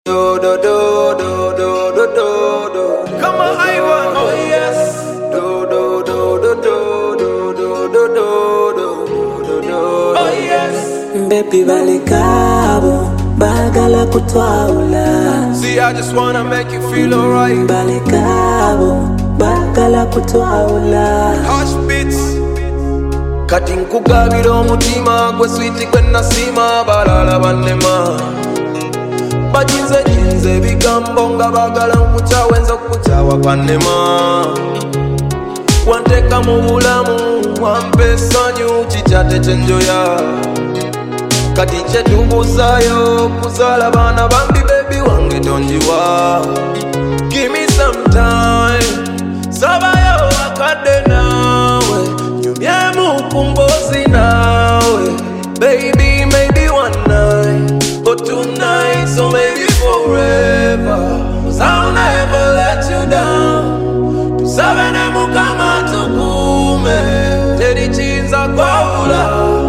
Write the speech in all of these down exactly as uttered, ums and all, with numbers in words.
Do do do do do do do do. Come on, Ivan. Oh yes. Do do do do do do do do do do do. Oh yes. Baby balikabo bagala kutwaula. See, I just wanna make you feel alright. Balikabo bagala kutwaula. Hush beats. Kati nkugabira omutima gwe sweet gwe nasima balala banema. Bajinze jinze bigambo nga bagala nkukyawe nze okukyawa kwanema. Wanteka mu bulamu wampa essanyu kikyate kyenjoya. Kati kyetubuusayo kuzaala baana bambi bebi wange tonjiwa. Give me some time sabayo akadde naawe nyumyemu ku mboozi naawe. Baby maybe one night or two nights or maybe forever, 'cause I'll never let you down. Tusabene mukama tukume teri chinza kwaula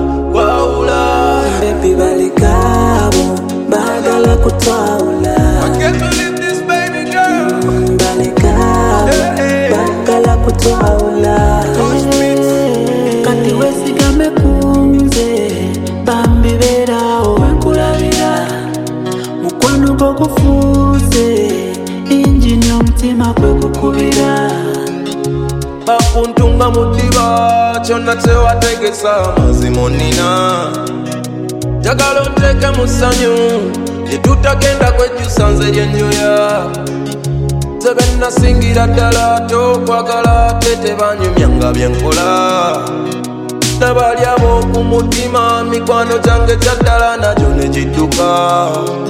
kwaula. Baby balikabo bagala kutwaula. I can't believe this baby girl. Balikabo Hey, hey. bagala kutwaula. Kati wesigame kunze bambi berawo bankulabira. Mukwano gwogufuuse injini omutima gwe gukubira. Bakuntunga mu ddiba kyonna kyewategesa mazima onnina. Njagala onteeke mu ssanyu lyetutagenda kwejjusa nze lyenjoya. Nze be nasingira ddala tokwagala ate tebanyumyanga byenkola. Nabali ab'oku mutima mikwano gyange gya ddala nagyo ne gidduka.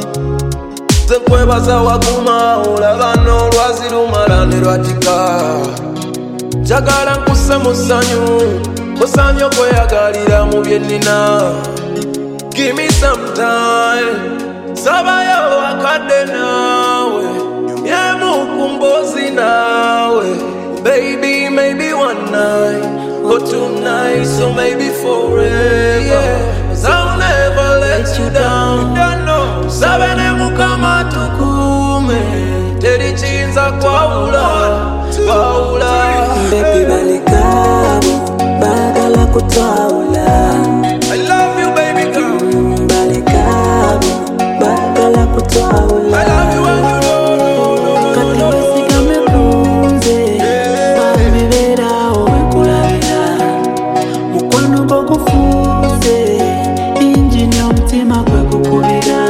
Nze nkwebaza waguma olaba n'olwazi lumala ne lwatika. Njagala nkusse mu ssanyu osaanye okweyagalira mu bye nnina. Give me some time sabayo akadde naawe nyumyemu ku mboozi naawe. Baby maybe one night or two nights or maybe forever, yeah. 'Cause I'll never let you down. Tusabene mukama tukume teri chinza kwaula kwaula. Baby balikabo bagala kutwaula. I love you baby girl. Balikabo bagala kutwaula. I love you and you know. Kati wesigame kunze bambi berawo bankulabira. Mukwano gwogufuuse injini omutima gwe gukubira.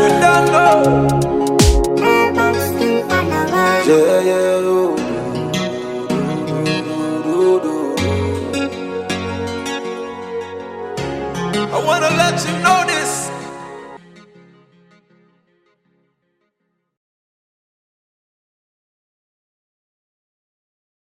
Yeah, yeah, oh. I wanna let you know that